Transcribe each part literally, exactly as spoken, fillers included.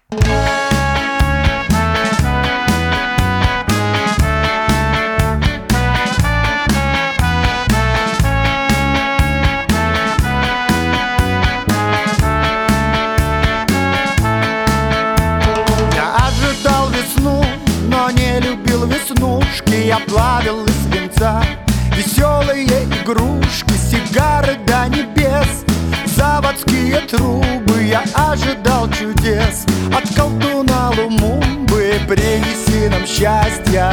Веснушки я плавил из свинца, веселые игрушки, сигары до небес, заводские трубы. Я ожидал чудес от колдуна Лумумбы. Принеси нам счастья,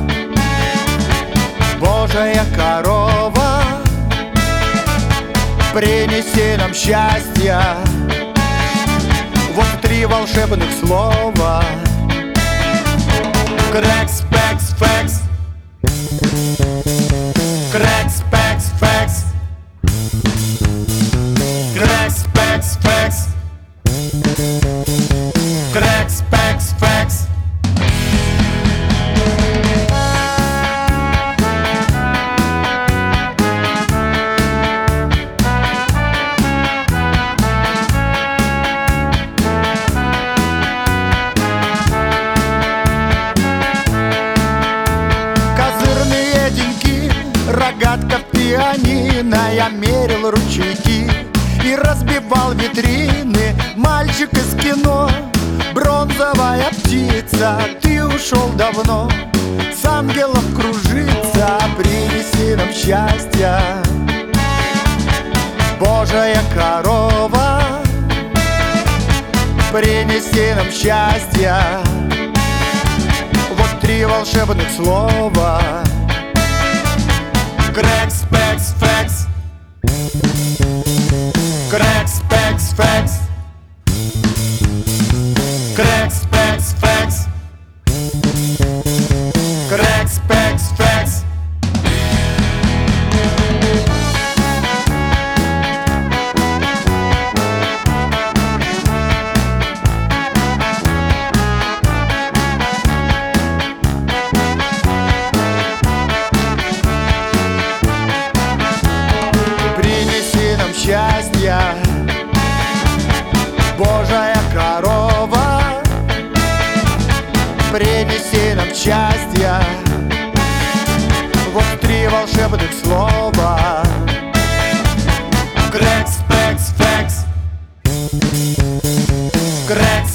Божья корова, принеси нам счастья. Вот три волшебных слова: Крекс, пекс, фекс. Крекс, пекс, фекс. Крекс, пекс, фекс. Крекс, пекс, фекс. Рогатка пианино, я мерил ручейки и разбивал витрины. Мальчик из кино, бронзовая птица, ты ушел давно, с ангелом кружится. Принеси нам счастья, Божья корова, принеси нам счастья. Вот три волшебных слова: Крекс, пекс, фекс. Крекс, пекс, фекс. Крекс, пекс, фекс. Крекс, пекс, фекс. Счастья, Божья корова, принеси нам счастья. Вот три волшебных слова: Крекс, пекс, фекс. Крекс,